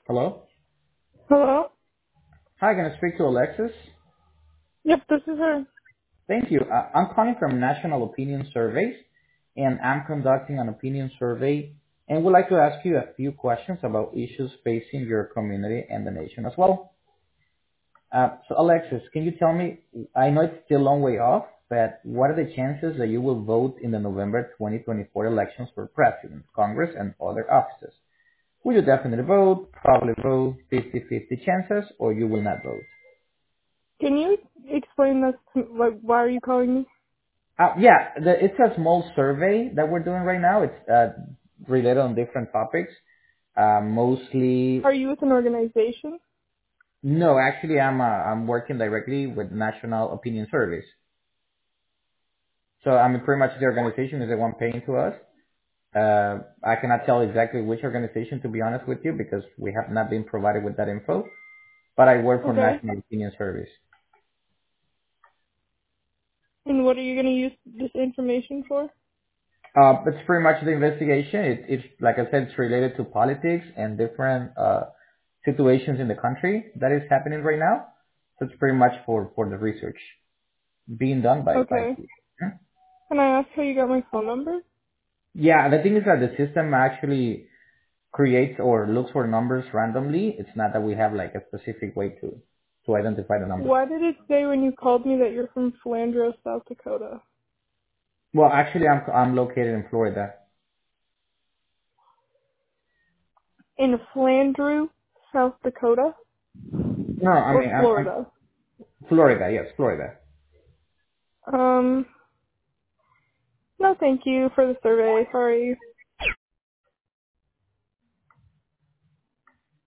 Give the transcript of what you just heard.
Hello? Hello? Hi, can I speak to Alexis? Yep, this is her. Thank you. I'm calling from National Opinion Surveys, and I'm conducting an opinion survey, and would like to ask you a few questions about issues facing your community and the nation as well. So, Alexis, can you tell me, I know it's still a long way off, but what are the chances that you will vote in the November 2024 elections for President, Congress, and other offices? Will you definitely vote, probably vote, 50-50 chances, or you will not vote? Can you explain this? Like, why are you calling me? Yeah, it's a small survey that we're doing right now. It's related on different topics. Mostly, Are you with an organization? no, actually, I'm working directly with National Opinion Service. So I mean, pretty much the organization is the one paying to us. I cannot tell exactly which organization, to be honest with you, because we have not been provided with that info. But I work for Okay. National Opinion Service. And what are you going to use this information for? It's pretty much the investigation. It's like I said, it's related to politics and different situations in the country that is happening right now. So it's pretty much for the research being done by Okay. people. Hmm? Can I ask how you got my phone number? Yeah, the thing is that the system actually creates or looks for numbers randomly. It's not that we have like a specific way to identify the numbers. Why did it say when you called me that you're from Flandreau, South Dakota? Well, actually, I'm located in Florida. In Flandreau, South Dakota? No, I Or mean I'm Florida? Florida. Yes, Florida. Um, no thank you for the survey. Sorry.